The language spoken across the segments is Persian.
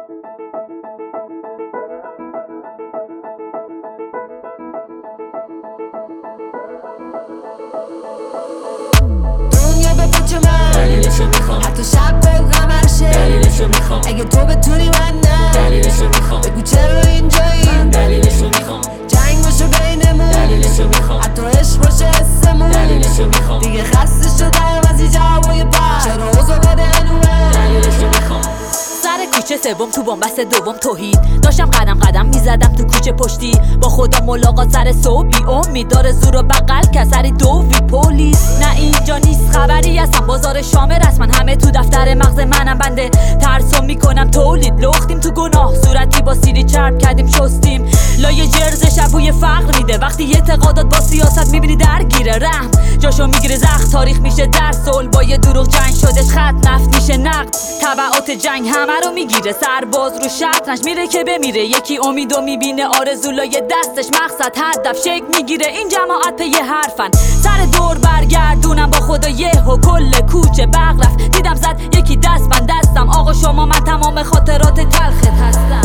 دنیا به پوچ من دلیلشو میخوام، حتی شب با قمر شه دلیلشو میخوام، اگه تو بتونی من نه دلیلشو میخوام، بگو چرا اینجایی دلیلشو میخوام، جنگ باشه بینمون دلیلشو میخوام، حتی عشق باشه حسمون دلیلشو میخوام، دیگه خسته شدم از این جوابای پر چرا اوضاع بده هنومه دلیلشو میخوام. سر کوچه سوم تو بنبست دوم توحید داشتم قدم قدم میزدم تو کوچه پشتی با خدا ملاقات سر صبح بی امید داره زور و بغل کسری دوی پلیس نه اینجا نیست خبری هستم بازار شام رسما همه تو دفتر مغز منم بنده ترسم میکنم تولید لختیم تو گناه صورتی با سیری چرب کردیم شستیم لایه جرز شبوی فقر میده وقتی اعتقادات با سیاست میبینی درگیره رحم جاشو میگیره زخم تاریخ میشه در صلح با یه دروغ جنگ شدش خط نفت میشه نقد تبعات جنگ همه رو میگیره سرباز رو شطرنج میره که بمیره یکی امیدو میبینه آرزولای دستش مقصد هدف شک میگیره این جماعت پی حرفن سر دور برگردونم با خدا یه و کل کوچه برق رفت دیدم زد یکی دست من دستم آقا شما من تمام خاطرات تلخت هستم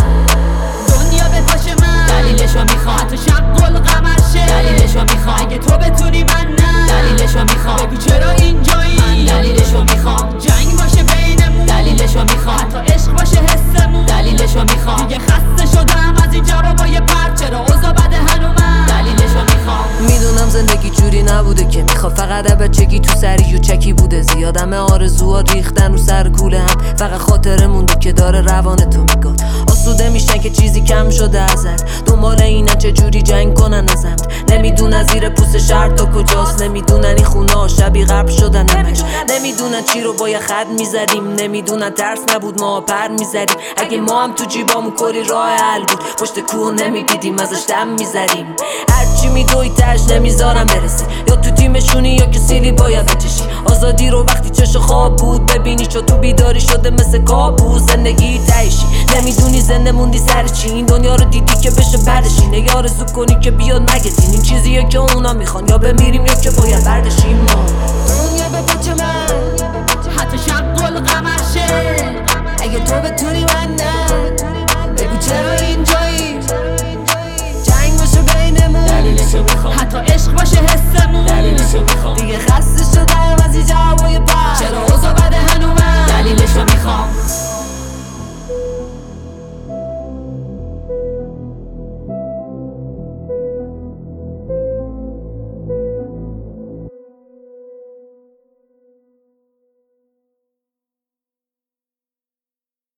دنیا به پاش من دلیلشو میخوام حتی شب گل قمر شه دلیلشو میخوام اگه تو بتونی من نه دلیلشو میخوام بگو چرا اینجایی دلیلشو میخوام جنگ باشه بینمون دلیلشو میخوام حتی عشق باشه حسمون دلیلشو میخوام دیگه خسته شدم از این جوابای پر چرا اوضاع بده هنومه دلیلشو میخوام میدونم زندگی جوری نبوده که میخواد فقط بچگی تو سری و چکی بوده زیادمه آرزوها ریختن رو سر کوله هم فقط خاطره مونده که داره روان تو میگاد آسوده میشن که چیزی کم شده ازت دنبال اینن چه جوری جنگ کنن ازت نمیدونن زیر پوست شهر تا کجاست نمیدونن این خونه ها شبیه قبل شدن همش نمیدونن چی رو با یه خط میزدیم نمیدونن ترس نبود ما پر میزدیم اگه ما هم تو جیبامون کلی راه حل بود پشت کوه نمیدیدیم ازش دم میزدیم هرچی میدوی تش نمیذارم برسی یا تو تیمشونی یا که سیلی باید بچشی آزادی رو وقتی چش خواب بود ببینی چو تو بیداری شده مثل کابوس زندگی تایشی نمیدونی زنده موندی سر چی این دنیا رو دیدی که بشه بردشینه یا آرزو کنی که بیاد مگزین این چیزیه که اونا میخوان یا بمیریم یا که باید بردشیم ما دنیا به پاچ من حتی شب گل قمر شه اگه تو بتونی من نه بگو چرا اینجایی جنگ باشه بینمون دلیلشو میخوام، حتی عشق باشه حسمون دلیلشو میخوام، دیگه خسته شدم از این جوابای پر چرا اوضاع بده هنومه دلیلشو میخوام